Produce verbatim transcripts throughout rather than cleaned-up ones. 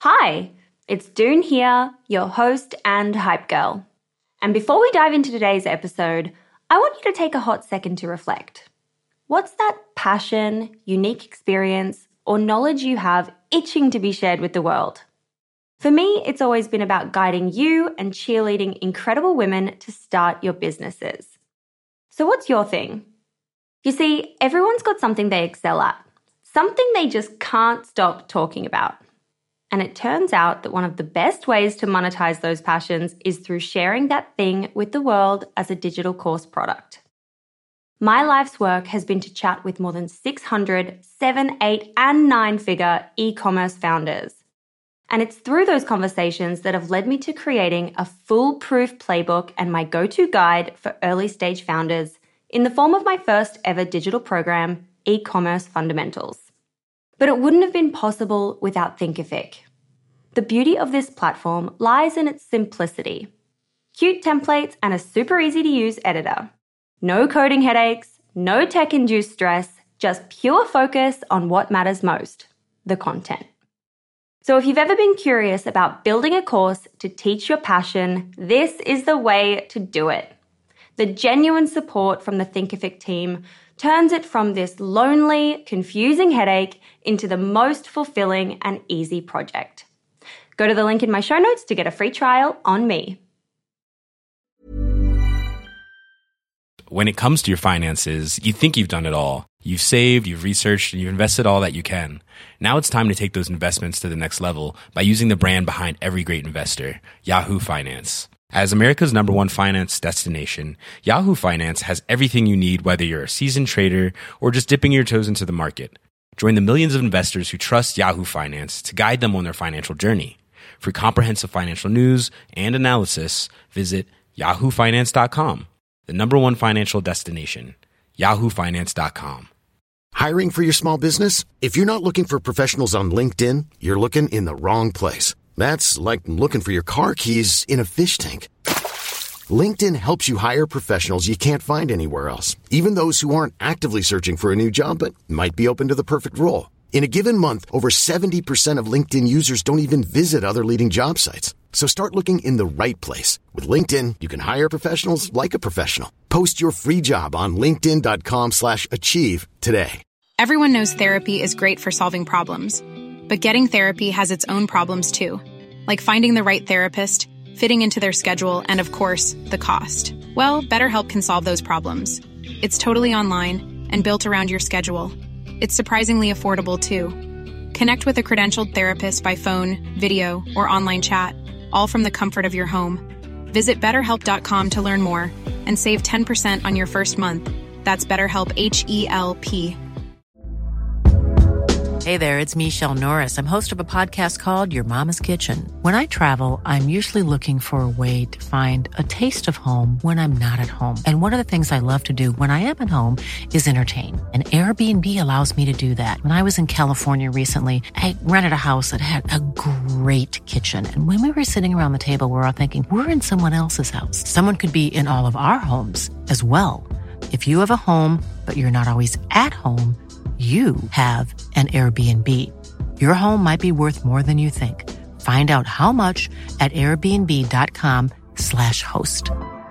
Hi, it's Doone here, your host and hype girl. And before we dive into today's episode, I want you to take a hot second to reflect. What's that passion, unique experience, or knowledge you have itching to be shared with the world? For me, it's always been about guiding you and cheerleading incredible women to start your businesses. So what's your thing? You see, everyone's got something they excel at, something they just can't stop talking about. And it turns out that one of the best ways to monetize those passions is through sharing that thing with the world as a digital course product. My life's work has been to chat with more than six hundred seven, eight, and nine-figure e-commerce founders. And it's through those conversations that have led me to creating a foolproof playbook and my go-to guide for early-stage founders in the form of my first ever digital program, E-commerce Fundamentals. But it wouldn't have been possible without Thinkific. The beauty of this platform lies in its simplicity. Cute templates and a super easy to use editor. No coding headaches, no tech-induced stress, just pure focus on what matters most, the content. So if you've ever been curious about building a course to teach your passion, this is the way to do it. The genuine support from the Thinkific team turns it from this lonely, confusing headache into the most fulfilling and easy project. Go to the link in my show notes to get a free trial on me. When it comes to your finances, you think you've done it all. You've saved, you've researched, and you've invested all that you can. Now it's time to take those investments to the next level by using the brand behind every great investor, Yahoo Finance. As America's number one finance destination, Yahoo Finance has everything you need, whether you're a seasoned trader or just dipping your toes into the market. Join the millions of investors who trust Yahoo Finance to guide them on their financial journey. For comprehensive financial news and analysis, visit yahoo finance dot com, the number one financial destination, yahoo finance dot com. Hiring for your small business? If you're not looking for professionals on LinkedIn, you're looking in the wrong place. That's like looking for your car keys in a fish tank. LinkedIn helps you hire professionals you can't find anywhere else, even those who aren't actively searching for a new job but might be open to the perfect role. In a given month, over seventy percent of LinkedIn users don't even visit other leading job sites. So start looking in the right place. With LinkedIn, you can hire professionals like a professional. Post your free job on linkedin dot com slash achieve today. Everyone knows therapy is great for solving problems. But getting therapy has its own problems too, like finding the right therapist, fitting into their schedule, and of course, the cost. Well, BetterHelp can solve those problems. It's totally online and built around your schedule. It's surprisingly affordable too. Connect with a credentialed therapist by phone, video, or online chat, all from the comfort of your home. Visit better help dot com to learn more and save ten percent on your first month. That's BetterHelp, H E L P. Hey there, it's Michelle Norris. I'm host of a podcast called Your Mama's Kitchen. When I travel, I'm usually looking for a way to find a taste of home when I'm not at home. And one of the things I love to do when I am at home is entertain. And Airbnb allows me to do that. When I was in California recently, I rented a house that had a great kitchen. And when we were sitting around the table, we were all thinking, we're in someone else's house. Someone could be in all of our homes as well. If you have a home, but you're not always at home, you have an Airbnb. Your home might be worth more than you think. Find out how much at airbnb dot com slash host.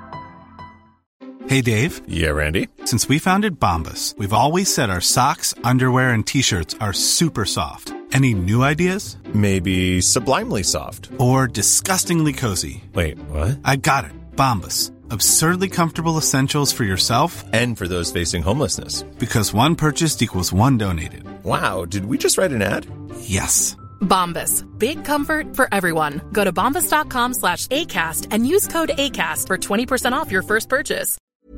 Hey, Dave. Yeah, Randy. Since we founded Bombas, we've always said our socks, underwear, and T-shirts are super soft. Any new ideas? Maybe sublimely soft. Or disgustingly cozy. Wait, what? I got it. Bombas. Absurdly comfortable essentials for yourself and for those facing homelessness. Because one purchased equals one donated. Wow, did we just write an ad? Yes. Bombas. Big comfort for everyone. Go to bombas dot com slash ACAST and use code ACAST for twenty percent off your first purchase.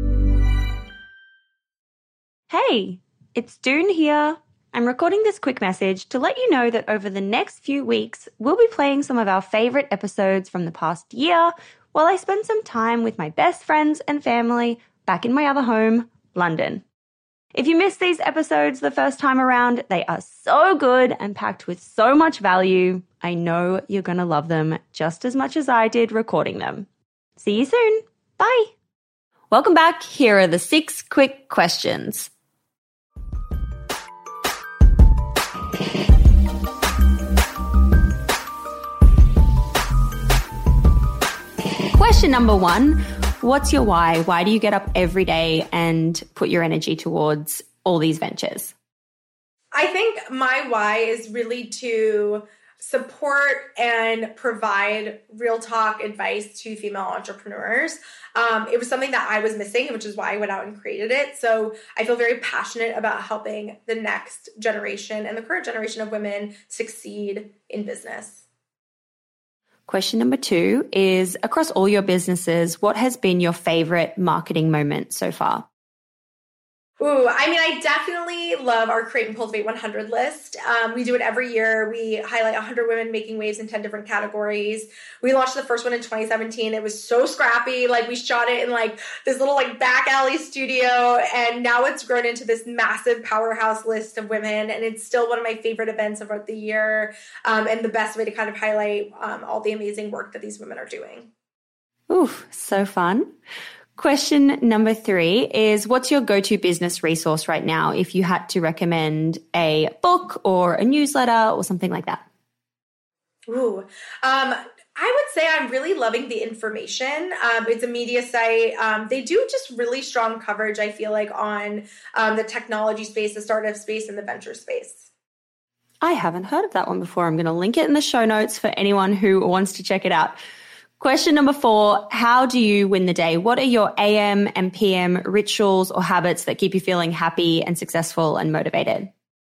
Hey, it's Doone here. I'm recording this quick message to let you know that over the next few weeks, we'll be playing some of our favorite episodes from the past year while I spend some time with my best friends and family back in my other home, London. If you missed these episodes the first time around, they are so good and packed with so much value. I know you're going to love them just as much as I did recording them. See you soon. Bye. Welcome back. Here are the six quick questions. Question number one, what's your why? Why do you get up every day and put your energy towards all these ventures? I think my why is really to support and provide real talk advice to female entrepreneurs. Um, it was something that I was missing, which is why I went out and created it. So I feel very passionate about helping the next generation and the current generation of women succeed in business. Question number two is, across all your businesses, what has been your favorite marketing moment so far? Ooh, I mean, I definitely love our Create and Cultivate one hundred list. Um, we do it every year. We highlight one hundred women making waves in ten different categories. We launched the first one in twenty seventeen. It was so scrappy. Like, we shot it in like this little like back alley studio, and now it's grown into this massive powerhouse list of women. And it's still one of my favorite events of the year, um, and the best way to kind of highlight um, all the amazing work that these women are doing. Ooh, so fun. Question number three is, what's your go-to business resource right now if you had to recommend a book or a newsletter or something like that? Ooh, um, I would say I'm really loving The Information. Um, it's a media site. Um, they do just really strong coverage, I feel like, on um, the technology space, the startup space, and the venture space. I haven't heard of that one before. I'm going to link it in the show notes for anyone who wants to check it out. Question number four, how do you win the day? What are your A M and P M rituals or habits that keep you feeling happy and successful and motivated?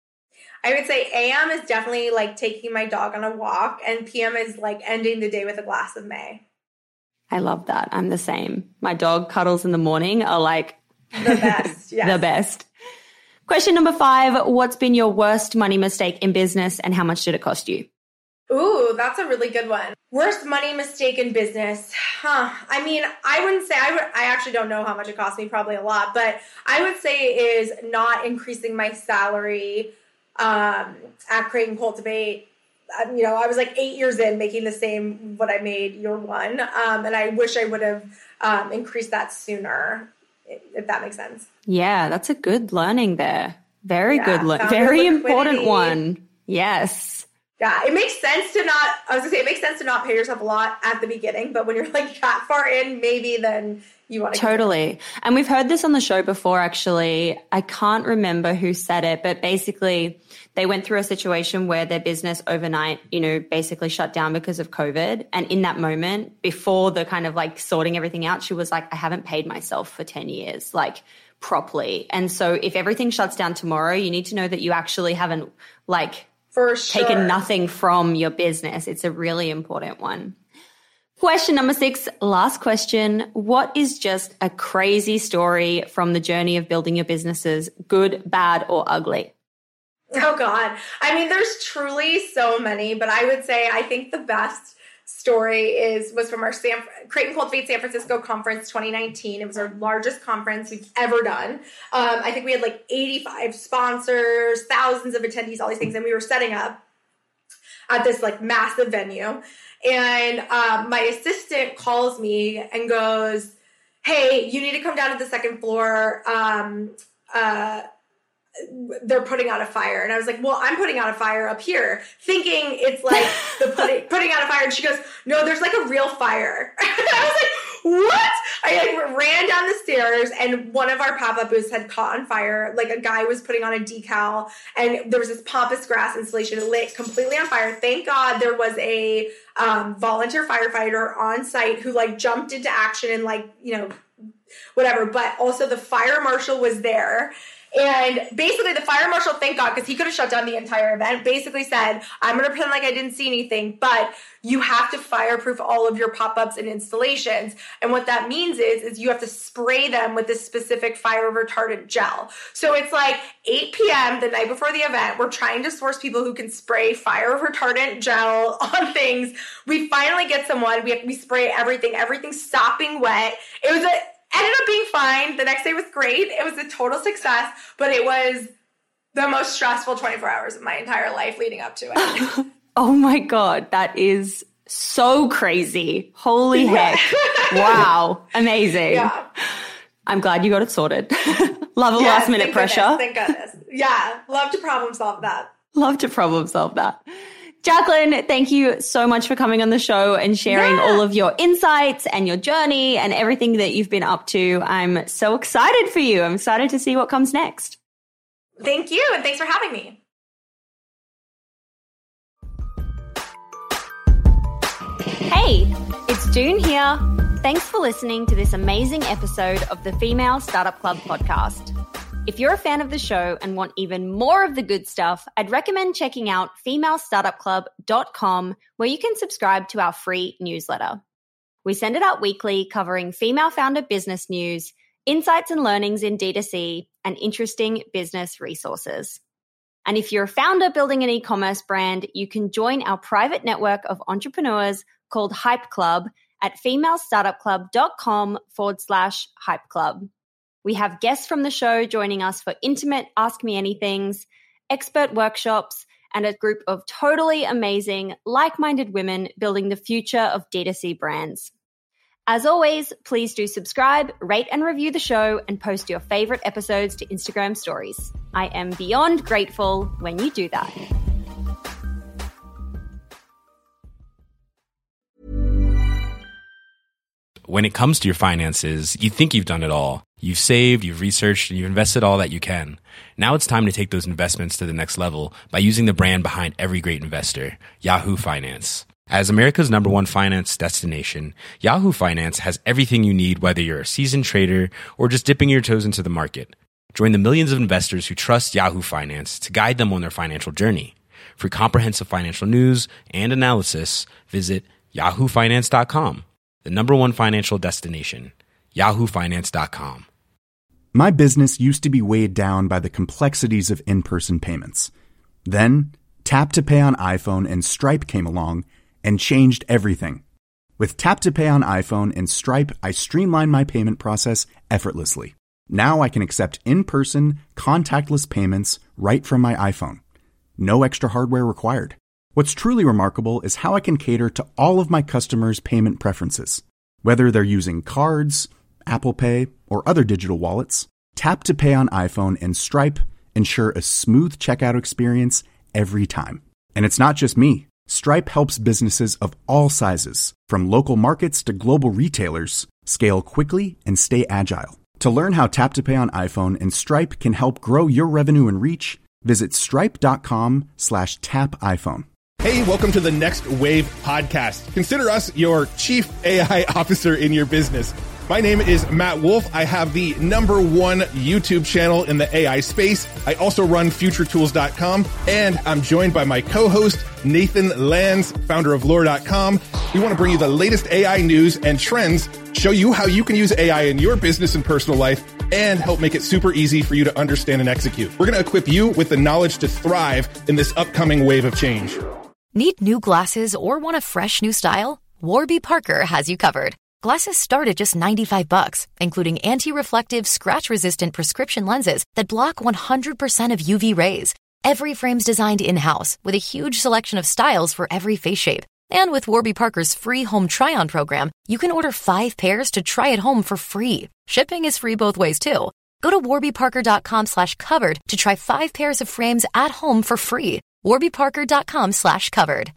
I would say A M is definitely like taking my dog on a walk, and P M is like ending the day with a glass of May. I love that. I'm the same. My dog cuddles in the morning are like the best. Yes. The best. Question number five, what's been your worst money mistake in business and how much did it cost you? Ooh, that's a really good one. Worst money mistake in business. Huh. I mean, I wouldn't say, I would, I actually don't know how much it cost me, probably a lot, but I would say is not increasing my salary um, at Create and Cultivate. Um, you know, I was like eight years in making the same what I made year one. Um, and I wish I would have um, increased that sooner, if that makes sense. Yeah, that's a good learning there. Very yeah, good, le- very important one. Yes. Yeah, it makes sense to not, I was gonna say, it makes sense to not pay yourself a lot at the beginning, but when you're like that far in, maybe then you want to. Totally. And we've heard this on the show before, actually. I can't remember who said it, but basically they went through a situation where their business overnight, you know, basically shut down because of COVID. And in that moment, before the kind of like sorting everything out, she was like, I haven't paid myself for ten years, like properly. And so if everything shuts down tomorrow, you need to know that you actually haven't like, For sure. taken nothing from your business. It's a really important one. Question number six, last question. What is just a crazy story from the journey of building your businesses, good, bad, or ugly? Oh, God. I mean, there's truly so many, but I would say I think the best story is was from our San, Create and Cultivate San Francisco conference twenty nineteen. It was our largest conference we've ever done. Um, I think we had like eighty-five sponsors, thousands of attendees, all these things, and we were setting up at this like massive venue. And um, my assistant calls me and goes, hey, you need to come down to the second floor. Um, uh, they're putting out a fire. And I was like, well, I'm putting out a fire up here, thinking it's like the putting, putting out a fire. And she goes, no, there's like a real fire. I was like, what? I like ran down the stairs, and one of our pop-up booths had caught on fire. Like a guy was putting on a decal, and there was this pampas grass installation lit completely on fire. Thank God there was a um, volunteer firefighter on site who like jumped into action and like, you know, whatever. But also the fire marshal was there. And basically the fire marshal, thank God, because he could have shut down the entire event, basically said, I'm going to pretend like I didn't see anything, but you have to fireproof all of your pop-ups and installations. And what that means is, is you have to spray them with this specific fire retardant gel. So it's like eight p.m. the night before the event. We're trying to source people who can spray fire retardant gel on things. We finally get someone. We, we spray everything. Everything's sopping wet. It was a... Ended up being fine. The next day was great. It was a total success, but it was the most stressful twenty-four hours of my entire life leading up to it. Oh my God. That is so crazy. Holy heck. Wow. Amazing. Yeah. I'm glad you got it sorted. Love a yes, last minute thank pressure. Goodness, thank goodness. Yeah. Love to problem solve that. Love to problem solve that. Jacqueline, thank you so much for coming on the show and sharing yeah. all of your insights and your journey and everything that you've been up to. I'm so excited for you. I'm excited to see what comes next. Thank you, and thanks for having me. Hey, it's June here. Thanks for listening to this amazing episode of the Female Startup Club podcast. If you're a fan of the show and want even more of the good stuff, I'd recommend checking out female startup club dot com, where you can subscribe to our free newsletter. We send it out weekly, covering female founder business news, insights and learnings in D two C, and interesting business resources. And if you're a founder building an e-commerce brand, you can join our private network of entrepreneurs called Hype Club at female startup club dot com forward slash hype club. We have guests from the show joining us for intimate Ask Me Anythings, expert workshops, and a group of totally amazing, like-minded women building the future of D two C brands. As always, please do subscribe, rate and review the show, and post your favorite episodes to Instagram stories. I am beyond grateful when you do that. When it comes to your finances, you think you've done it all. You've saved, you've researched, and you've invested all that you can. Now it's time to take those investments to the next level by using the brand behind every great investor, Yahoo Finance. As America's number one finance destination, Yahoo Finance has everything you need, whether you're a seasoned trader or just dipping your toes into the market. Join the millions of investors who trust Yahoo Finance to guide them on their financial journey. For comprehensive financial news and analysis, visit yahoo finance dot com, the number one financial destination, yahoo finance dot com. My business used to be weighed down by the complexities of in-person payments. Then, Tap to Pay on iPhone and Stripe came along and changed everything. With Tap to Pay on iPhone and Stripe, I streamlined my payment process effortlessly. Now I can accept in-person, contactless payments right from my iPhone. No extra hardware required. What's truly remarkable is how I can cater to all of my customers' payment preferences. Whether they're using cards, Apple Pay, or other digital wallets, Tap to Pay on iPhone and Stripe ensure a smooth checkout experience every time. And it's not just me. Stripe helps businesses of all sizes, from local markets to global retailers, scale quickly and stay agile. To learn how Tap to Pay on iPhone and Stripe can help grow your revenue and reach, visit stripe.com slash tap iPhone. Hey, welcome to the Next Wave podcast. Consider us your chief A I officer in your business. My name is Matt Wolf. I have the number one YouTube channel in the A I space. I also run future tools dot com, and I'm joined by my co-host, Nathan Lands, founder of lore dot com. We want to bring you the latest A I news and trends, show you how you can use A I in your business and personal life, and help make it super easy for you to understand and execute. We're going to equip you with the knowledge to thrive in this upcoming wave of change. Need new glasses or want a fresh new style? Warby Parker has you covered. Glasses start at just ninety-five bucks, including anti-reflective, scratch-resistant prescription lenses that block one hundred percent of U V rays. Every frame's designed in-house with a huge selection of styles for every face shape. And with Warby Parker's free home try-on program, you can order five pairs to try at home for free. Shipping is free both ways, too. Go to warbyparker.com slash covered to try five pairs of frames at home for free. warbyparker.com slash covered.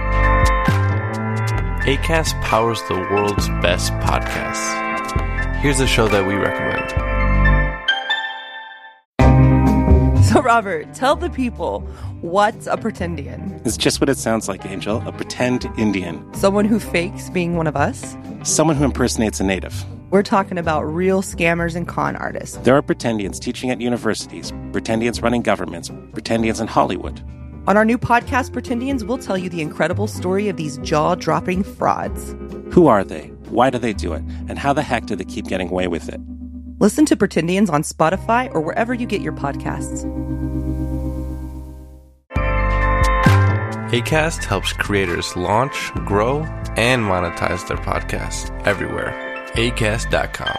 Acast powers the world's best podcasts. Here's a show that we recommend. So, Robert, tell the people, what's a pretendian? It's just what it sounds like, Angel. A pretend Indian. Someone who fakes being one of us? Someone who impersonates a native. We're talking about real scammers and con artists. There are pretendians teaching at universities, pretendians running governments, pretendians in Hollywood. On our new podcast, Pretendians, we'll tell you the incredible story of these jaw-dropping frauds. Who are they? Why do they do it? And how the heck do they keep getting away with it? Listen to Pretendians on Spotify or wherever you get your podcasts. Acast helps creators launch, grow, and monetize their podcasts everywhere. acast dot com.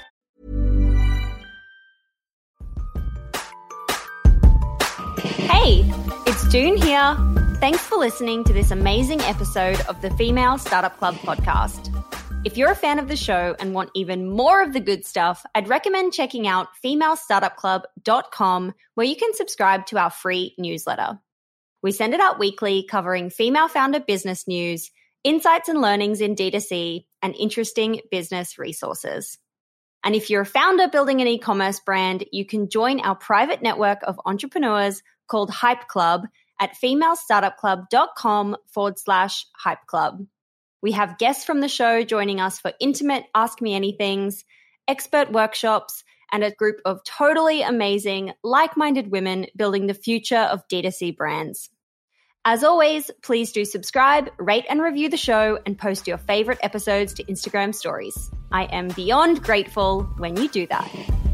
Hey, it's June here. Thanks for listening to this amazing episode of the Female Startup Club podcast. If you're a fan of the show and want even more of the good stuff, I'd recommend checking out female startup club dot com, where you can subscribe to our free newsletter. We send it out weekly, covering female founder business news, insights and learnings in D two C, and interesting business resources. And if you're a founder building an e-commerce brand, you can join our private network of entrepreneurs called Hype Club at femalestartupclub.com forward slash Hype Club. We have guests from the show joining us for intimate Ask Me Anythings, expert workshops, and a group of totally amazing, like-minded women building the future of D two C brands. As always, please do subscribe, rate and review the show, and post your favorite episodes to Instagram stories. I am beyond grateful when you do that.